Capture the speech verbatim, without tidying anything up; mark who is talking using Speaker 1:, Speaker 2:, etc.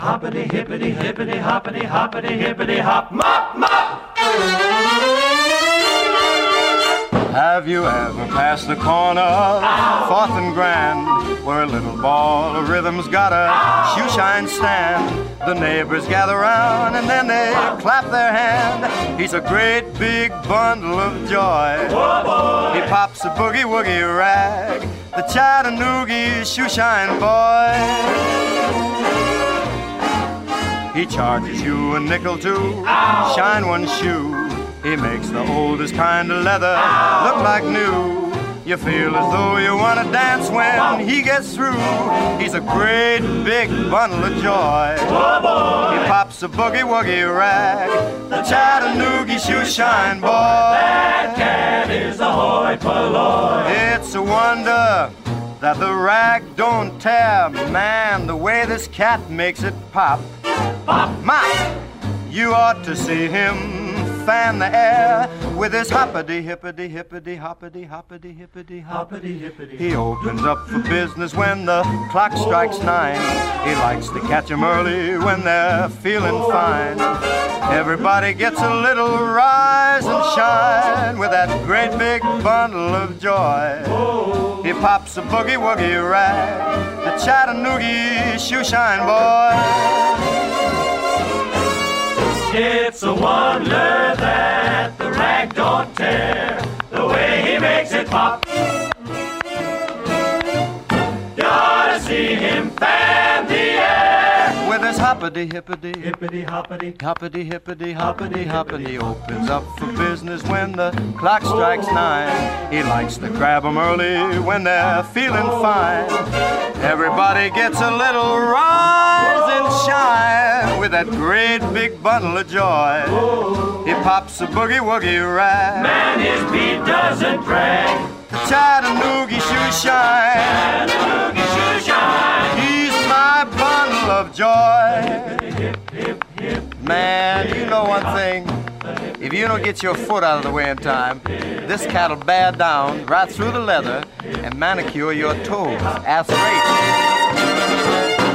Speaker 1: hoppity, hippity, hippity, hoppity, hoppity, hippity, hop, mop, mop.
Speaker 2: Have you ever passed the corner, Ow. Fourth and Grand, where a little ball of rhythm's got a Ow. Shoe shine stand? The neighbors gather round and then they Ow. Clap their hand. He's a great big bundle of joy. Whoa, he pops a boogie-woogie rag, the Chattanooga shoe shine boy. He charges you a nickel to Ow. Shine one shoe. He makes the oldest kind of leather Ow. Look like new. You feel as though you want to dance when he gets through. He's a great big bundle of joy. Oh boy. He pops a boogie-woogie rag, the Chattanooga shoe shine boy.
Speaker 1: That cat is a hoi polloi.
Speaker 2: It's a wonder that the rag don't tear. Man, the way this cat makes it pop. Pop. My, you ought to see him fan the air with his hoppity, hippity, hippity, hoppity, hoppity, hippity, hoppity, hippity. He opens up for business when the clock strikes nine. He likes to catch 'em early when they're feeling fine. Everybody gets a little rise and shine with that great big bundle of joy. He pops a boogie-woogie rag, the Chattanooga shoe shine boy.
Speaker 1: It's a wonder that the rag don't tear, the way he makes it pop. You ought to see him fan the air
Speaker 2: with his hoppity, hippity,
Speaker 1: hippity, hoppity,
Speaker 2: hoppity, hippity, hoppity, hoppity. Opens up for business when the clock strikes nine. He likes to grab 'em early when they're feeling fine. Everybody gets a little rise and shine with that great big bundle of joy. He pops a boogie-woogie rag.
Speaker 1: Man, his beat doesn't drag.
Speaker 2: The Chattanooga shoe shine.
Speaker 1: Chattanooga shoe shine.
Speaker 2: He's my bundle of joy.
Speaker 1: Hip, hip, hip,
Speaker 2: Man, you know one thing. If you don't get your foot out of the way in time, this cat'll bear down right through the leather and manicure your toes. That's great.